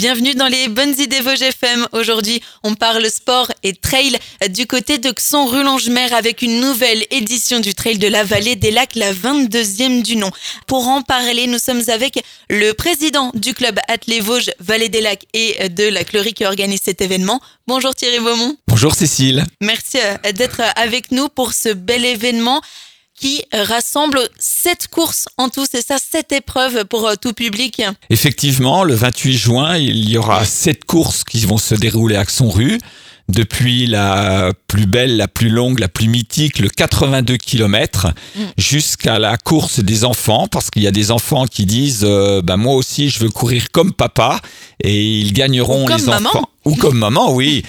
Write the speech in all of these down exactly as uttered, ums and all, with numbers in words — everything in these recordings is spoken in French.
Bienvenue dans les bonnes idées Vosges F M. Aujourd'hui, on parle sport et trail du côté de Xon-Rue-Longemer avec une nouvelle édition du trail de la Vallée des Lacs, la vingt-deuxième du nom. Pour en parler, nous sommes avec le président du club Athlé Vosges Vallée des Lacs et de la Clery qui organise cet événement. Bonjour Thierry Beaumont. Bonjour Cécile. Merci d'être avec nous pour ce bel événement qui rassemble sept courses en tout, c'est ça, sept épreuves pour tout public. Effectivement, le vingt-huit juin, il y aura sept courses qui vont se dérouler à Xon-Rue. Depuis la plus belle, la plus longue, la plus mythique, le quatre-vingt-deux kilomètres, mmh. jusqu'à la course des enfants, parce qu'il y a des enfants qui disent euh, bah, « moi aussi je veux courir comme papa » et ils gagneront Ou comme les maman. enfants. Ou comme maman, oui.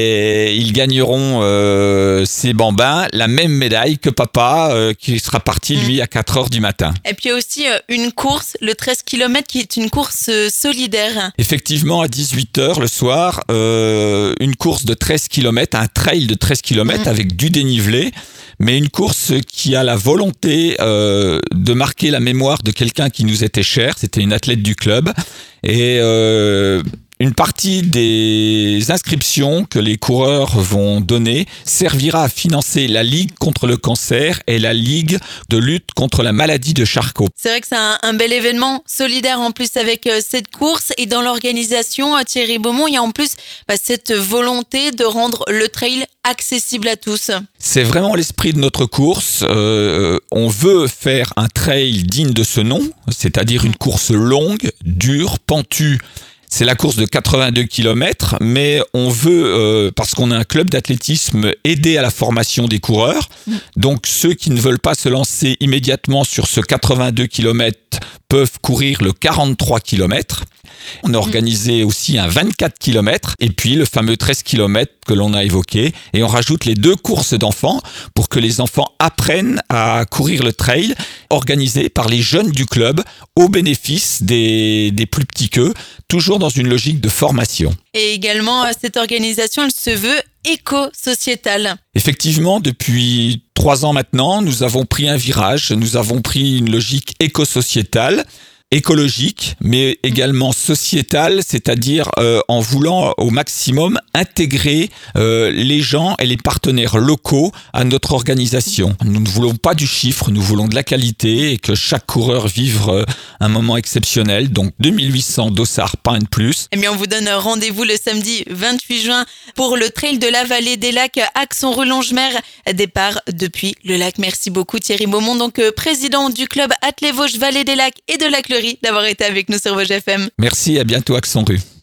Et ils gagneront euh, ces bambins la même médaille que papa euh, qui sera parti, lui, à quatre heures du matin. Et puis il y a aussi euh, une course, le treize kilomètres, qui est une course euh, solidaire. Effectivement, à dix-huit heures le soir, euh, une course de treize kilomètres, un trail de treize kilomètres mmh. avec du dénivelé, mais une course qui a la volonté euh, de marquer la mémoire de quelqu'un qui nous était cher. C'était une athlète du club. Et... Euh, Une partie des inscriptions que les coureurs vont donner servira à financer la Ligue contre le cancer et la Ligue de lutte contre la maladie de Charcot. C'est vrai que c'est un, un bel événement solidaire en plus avec euh, cette course. Et dans l'organisation, euh, Thierry Beaumont, il y a en plus bah, cette volonté de rendre le trail accessible à tous. C'est vraiment l'esprit de notre course. Euh, on veut faire un trail digne de ce nom, c'est-à-dire une course longue, dure, pentue. C'est la course de quatre-vingt-deux kilomètres, mais on veut, euh, parce qu'on a un club d'athlétisme, aider à la formation des coureurs. Donc ceux qui ne veulent pas se lancer immédiatement sur ce quatre-vingt-deux kilomètres peuvent courir le quarante-trois kilomètres. On a organisé aussi un vingt-quatre kilomètres et puis le fameux treize kilomètres que l'on a évoqué. Et on rajoute les deux courses d'enfants pour que les enfants apprennent à courir le trail organisé par les jeunes du club au bénéfice des, des plus petits qu'eux, toujours dans une logique de formation. Et également, cette organisation, elle se veut éco-sociétale. Effectivement, depuis trois ans maintenant, nous avons pris un virage, nous avons pris une logique éco-sociétale, écologique, mais également sociétale, c'est-à-dire euh, en voulant au maximum intégrer euh, les gens et les partenaires locaux à notre organisation. Nous ne voulons pas du chiffre, nous voulons de la qualité et que chaque coureur vive euh, un moment exceptionnel. Donc deux mille huit cents dossards, pas un de plus. Eh bien, on vous donne rendez-vous le samedi vingt-huit juin pour le trail de la Vallée des Lacs à Xon-Rue-Longemer. Départ depuis le lac. Merci beaucoup Thierry Beaumont, donc euh, président du club Athlé Vosges Vallée des Lacs et de la Clery, d'avoir été avec nous sur Vosges F M. Merci, à bientôt à Xon-Rue.